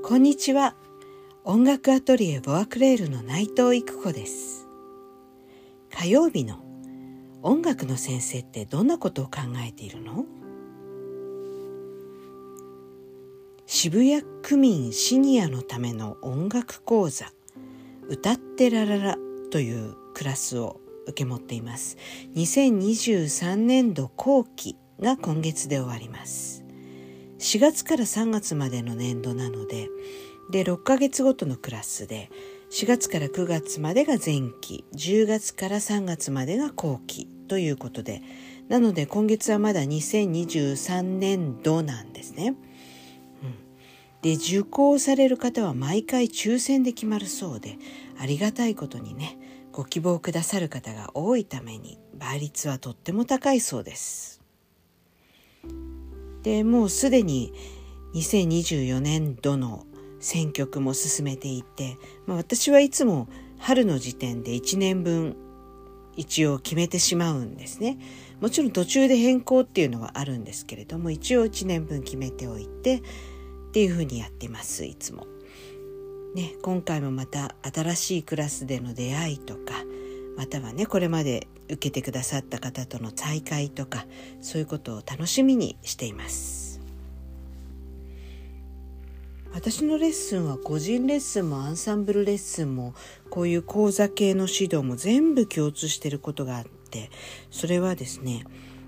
こんにちは。音楽アトリエボアクレールの内藤育子です。火曜日の音楽の先生ってどんなことを考えているの？渋谷区民シニアのための音楽講座歌ってらららというクラスを受け持っています。2023年度後期が今月で終わります。4月から3月までの年度なので、6ヶ月ごとのクラスで、4月から9月までが前期、10月から3月までが後期ということで、なので今月はまだ2023年度なんですね。で、受講される方は毎回抽選で決まるそうで、ありがたいことにね、ご希望くださる方が多いために倍率はとっても高いそうです。で、もうすでに2024年度の選曲も進めていて、私はいつも春の時点で1年分一応決めてしまうんですね。もちろん途中で変更っていうのはあるんですけれども、一応1年分決めておいてっていうふうにやってます、いつも。ね、今回もまた新しいクラスでの出会いとか、またはね、これまで受けてくださった方との再会とか、そういうことを楽しみにしています。私のレッスンは個人レッスンもアンサンブルレッスンもこういう講座系の指導も全部共通していることがあって、それはですね、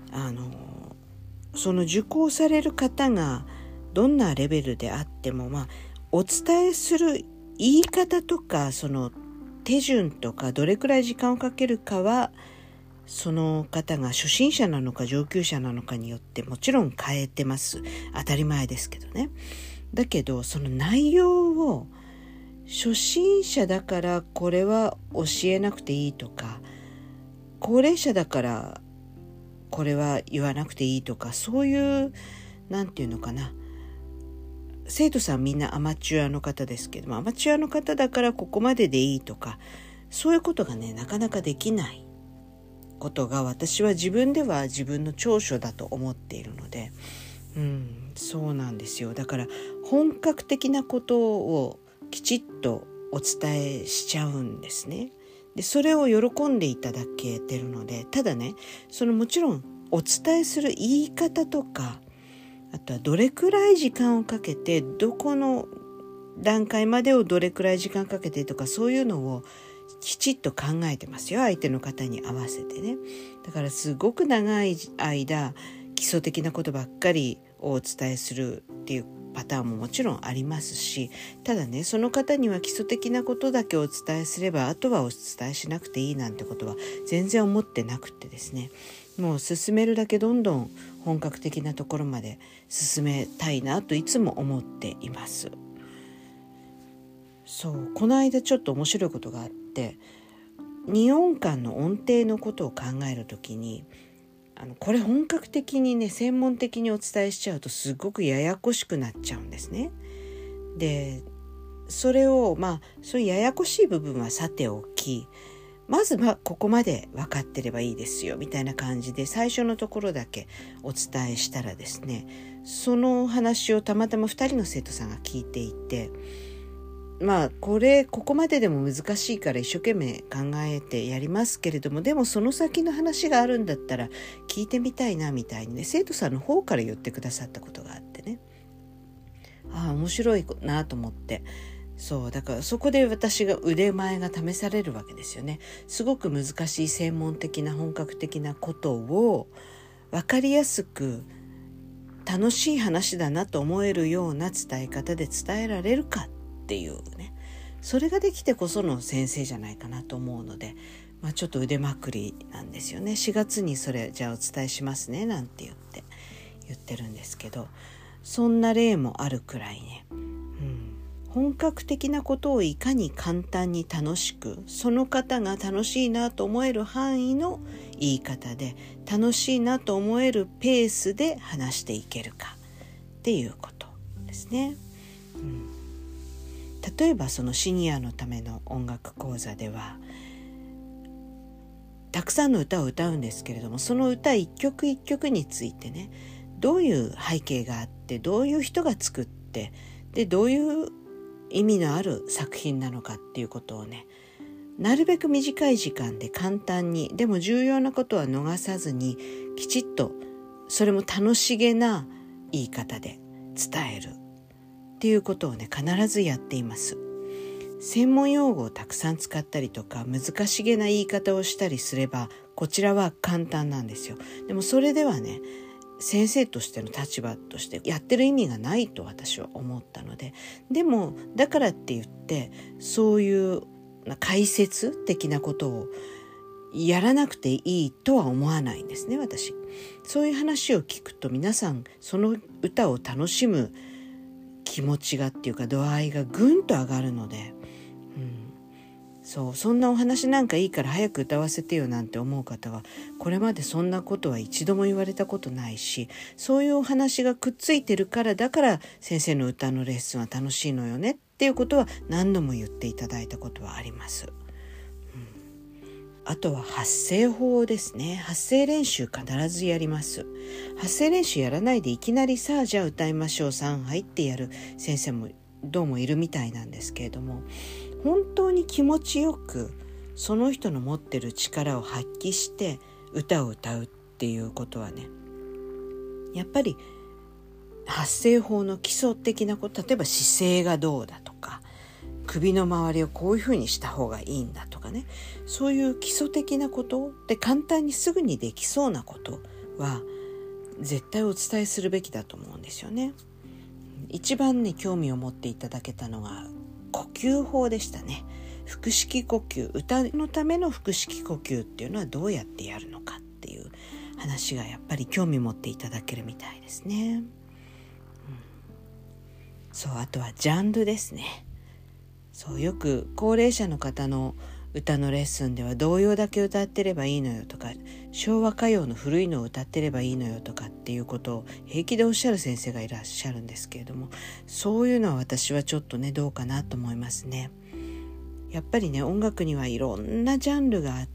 その受講される方がどんなレベルであっても、お伝えする言い方とか、その手順とかどれくらい時間をかけるかは、その方が初心者なのか上級者なのかによってもちろん変えてます。当たり前ですけどね。だけどその内容を初心者だからこれは教えなくていいとか、高齢者だからこれは言わなくていいとか、そういうなんていうのかな、生徒さんみんなアマチュアの方ですけども、アマチュアの方だからここまででいいとか、そういうことがね、なかなかできないことが、私は自分では自分の長所だと思っているので、そうなんですよ。だから本格的なことをきちっとお伝えしちゃうんですね。で、それを喜んでいただけてるので、ただね、もちろんお伝えする言い方とか、あとはどれくらい時間をかけて、どこの段階までをどれくらい時間かけてとか、そういうのをきちっと考えてますよ、相手の方に合わせてね。だからすごく長い間基礎的なことばっかりをお伝えするっていうパターンももちろんありますし、ただね、その方には基礎的なことだけお伝えすれば、あとはお伝えしなくていいなんてことは全然思ってなくてですね、もう進めるだけどんどん本格的なところまで進めたいなといつも思っています。そう、この間ちょっと面白いことがあって、2音間の音程のことを考えるときに、これ本格的にね、専門的にお伝えしちゃうとすごくややこしくなっちゃうんですね。で、それをそういうややこしい部分はさておき、まずここまで分かってればいいですよみたいな感じで最初のところだけお伝えしたらですね、その話をたまたま2人の生徒さんが聞いていて、ここまででも難しいから一生懸命考えてやりますけれども、でもその先の話があるんだったら聞いてみたいなみたいにね、生徒さんの方から言ってくださったことがあってね、面白いなと思って、そうだからそこで私が腕前が試されるわけですよね。すごく難しい専門的な本格的なことを分かりやすく楽しい話だなと思えるような伝え方で伝えられるかっていうね、それができてこその先生じゃないかなと思うので、ちょっと腕まくりなんですよね。4月にそれじゃあお伝えしますねなんて言ってるんですけど、そんな例もあるくらいね、本格的なことをいかに簡単に楽しく、その方が楽しいなと思える範囲の言い方で、楽しいなと思えるペースで話していけるかっていうことですね。例えばそのシニアのための音楽講座では、たくさんの歌を歌うんですけれども、その歌一曲一曲についてね、どういう背景があって、どういう人が作って、でどういう意味のある作品なのかっていうことをね、なるべく短い時間で簡単に、でも重要なことは逃さずに、きちっとそれも楽しげな言い方で伝えるっていうことをね、必ずやっています。専門用語をたくさん使ったりとか、難しげな言い方をしたりすれば、こちらは簡単なんですよ。でもそれではね、先生としての立場としてやってる意味がないと私は思ったので、でもだからって言ってそういう解説的なことをやらなくていいとは思わないんですね、私。そういう話を聞くと皆さんその歌を楽しむ気持ちがっていうか度合いがぐんと上がるので、そんなお話なんかいいから早く歌わせてよなんて思う方は、これまでそんなことは一度も言われたことないし、そういうお話がくっついてるから、だから先生の歌のレッスンは楽しいのよねっていうことは何度も言っていただいたことはあります。あとは発声法ですね。発声練習必ずやります。発声練習やらないでいきなりさあじゃあ歌いましょう3杯ってやる先生もどうもいるみたいなんですけれども、本当に気持ちよくその人の持ってる力を発揮して歌を歌うっていうことはね、やっぱり発声法の基礎的なこと、例えば姿勢がどうだとか、首の周りをこういうふうにした方がいいんだとかね、そういう基礎的なことで簡単にすぐにできそうなことは絶対お伝えするべきだと思うんですよね。一番ね、興味を持っていただけたのが呼吸法でしたね。腹式呼吸、歌のための腹式呼吸っていうのはどうやってやるのかっていう話がやっぱり興味持っていただけるみたいですね。あとはジャンルですね。よく高齢者の方の歌のレッスンでは童謡だけ歌ってればいいのよとか、昭和歌謡の古いのを歌ってればいいのよとかっていうことを平気でおっしゃる先生がいらっしゃるんですけれども、そういうのは私はちょっとねどうかなと思いますね。やっぱりね、音楽にはいろんなジャンルがあって、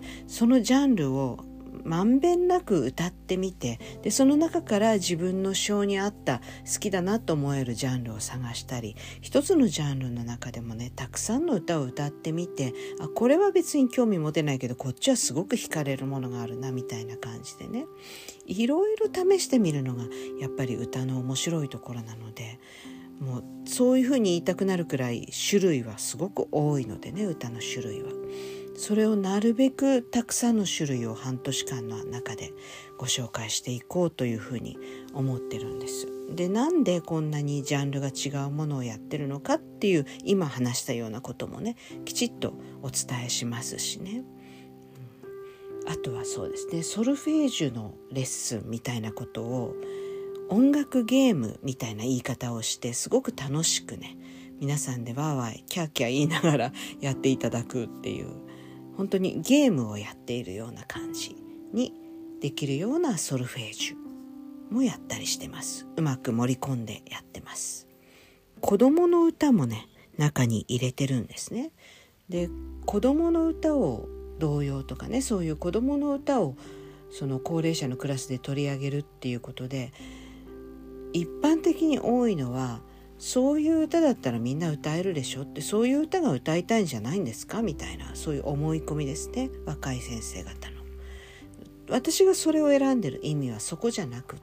そのジャンルをまんべんなく歌ってみて、でその中から自分の性に合った好きだなと思えるジャンルを探したり、一つのジャンルの中でもねたくさんの歌を歌ってみて、これは別に興味持てないけどこっちはすごく惹かれるものがあるなみたいな感じでね、いろいろ試してみるのがやっぱり歌の面白いところなので、もうそういうふうに言いたくなるくらい種類はすごく多いのでね、歌の種類は。それをなるべくたくさんの種類を半年間の中でご紹介していこうというふうに思ってるんです。で、なんでこんなにジャンルが違うものをやってるのかっていう今話したようなこともねきちっとお伝えしますしね。あとはそうですね、ソルフェージュのレッスンみたいなことを音楽ゲームみたいな言い方をして、すごく楽しくね皆さんでワーワーキャーキャー言いながらやっていただくっていう、本当にゲームをやっているような感じにできるようなソルフェージュもやったりしてます。うまく盛り込んでやってます。子供の歌もね中に入れてるんですね。で、子供の歌を童謡とかね、そういう子供の歌をその高齢者のクラスで取り上げるっていうことで、一般的に多いのは、そういう歌だったらみんな歌えるでしょって、そういう歌が歌いたいんじゃないんですかみたいな、そういう思い込みですね、若い先生方の。私がそれを選んでる意味はそこじゃなくって、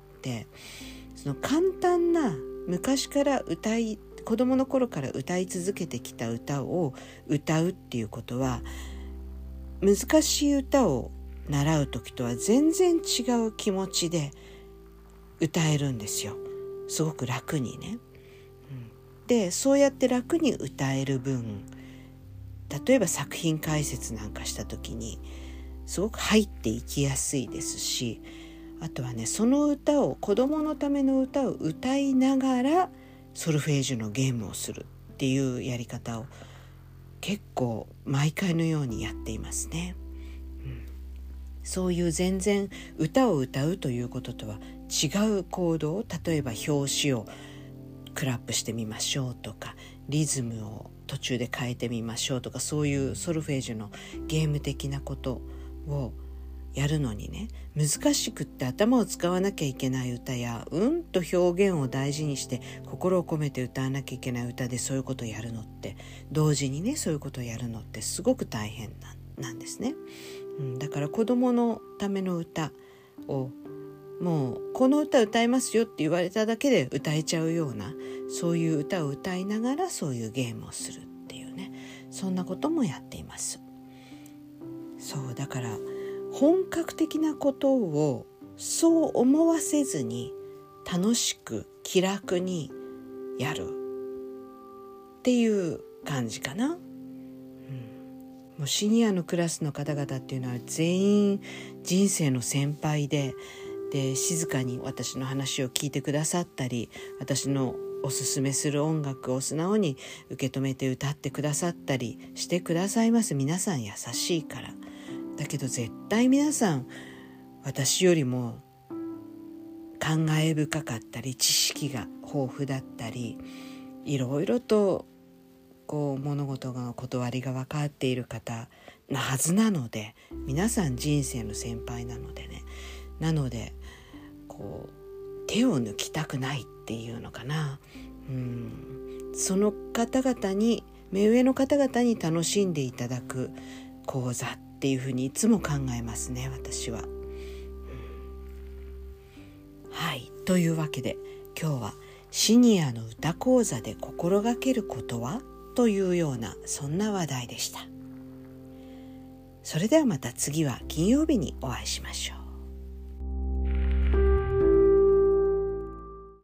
その簡単な昔から子供の頃から歌い続けてきた歌を歌うっていうことは、難しい歌を習う時とは全然違う気持ちで歌えるんですよ。すごく楽にね。で、そうやって楽に歌える分、例えば作品解説なんかした時にすごく入っていきやすいですし、あとはね、その歌を、子供のための歌を歌いながらソルフェージュのゲームをするっていうやり方を結構毎回のようにやっていますね。そういう全然歌を歌うということとは違う行動、例えば表紙をクラップしてみましょうとか、リズムを途中で変えてみましょうとか、そういうソルフェージュのゲーム的なことをやるのにね、難しくって頭を使わなきゃいけない歌や、と表現を大事にして心を込めて歌わなきゃいけない歌でそういうことをやるのって、同時にねそういうことをやるのってすごく大変なんですね。だから子供のための歌をもうこの歌歌いますよって言われただけで歌えちゃうような、そういう歌を歌いながらそういうゲームをするっていうね、そんなこともやっています。そうだから本格的なことをそう思わせずに楽しく気楽にやるっていう感じかな。もうシニアのクラスの方々っていうのは全員人生の先輩で静かに私の話を聞いてくださったり、私のおすすめする音楽を素直に受け止めて歌ってくださったりしてくださいます。皆さん優しいから。だけど絶対皆さん私よりも感慨深かったり知識が豊富だったり、いろいろと物事の断りが分かっている方なはずなので、皆さん人生の先輩なのでね、なので手を抜きたくないっていうのかな。その方々に、目上の方々に楽しんでいただく講座っていうふうにいつも考えますね、私は。はい、というわけで今日はシニアの歌講座で心がけることはというような、そんな話題でした。それではまた次は金曜日にお会いしましょう。